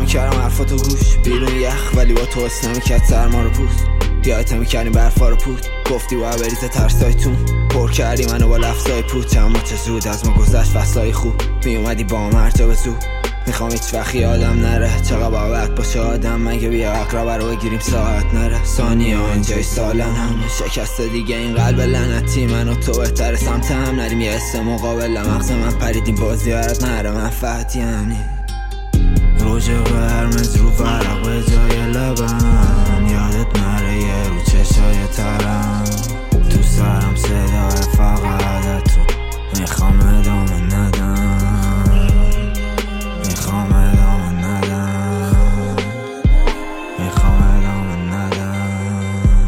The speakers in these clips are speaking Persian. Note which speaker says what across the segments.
Speaker 1: میکردم حرفاتو گوش بیرون یخ ولی با تو حس نمیکرد سرما رو پوست یادت میکردیم برفا رو پود گفتی باید بریزه ترسایتون پر کردی منو با لفظای پود اما چه زود از ما گذشت فصلای خوب میومدی با هم هر جا به زود میخوام هیچ وقت یادم نره چقدر باید باشه آدم مگه بیا اقربه رو بگیریم ساعت نره ثانیه اینجای سالن هم شکست دیگه این قلب لعنتی من و تو بهتر سمت هم نریم یه حس مقابل مغز من پریدیم بازی برات نره من فتیانی روژ قرمز رو ورق به جای لبم یادت نره یه رو چشای ترم تو سرم صدای فقط تو میخوام ادامه ندم میخوام ادامه ندم میخوام ادامه ندم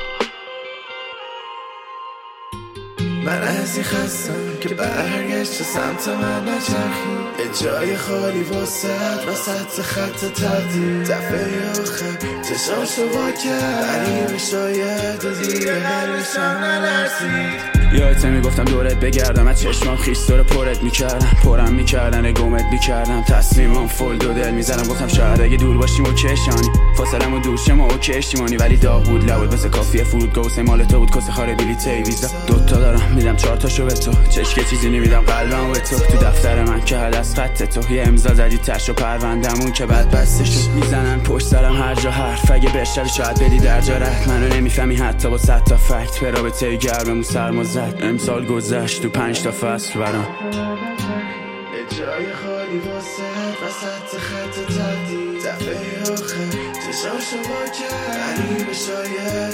Speaker 2: من از این خستم که برگشت سمت من نچرخی یه جای خالی وسط خط تقدیر دفعه آخر چشاشو وا کرد ولی شاید دیگه قلبشم نلرزید
Speaker 3: یادت میگفتم دورت بگردم از چشمام خیستور پرت میکردم پرم میکردن گمت میکردم تصمیمم فل دو دل میزنم گفتم شاید اگه دور باشیم و کشانی فاصلم و دوشم و کشتیمانی ولی داغ بود لبود بس کافیه فرودگاه و مال تو بود کاسه خاره بلیته ویزا دوتا دارم میدم 4 تاشو به تو چشکه چیزی نمیدم قلبم به تو دفتر من که حد از خط تو یه امضا زدی تش و پروندمون که بعد بسته شد میزنن پشت سرم هر جا حرف اگه بشوی شاید بدی در جا رد منو نمیفهمی حتی با 100 تا فکت به رابطه گرممون سرما زد امسال گذشت تو 5 تا فصل برام
Speaker 2: یه جای خالی وسط خط تقدیر دفعه آخر چشاشو وا کرد ولی به شاید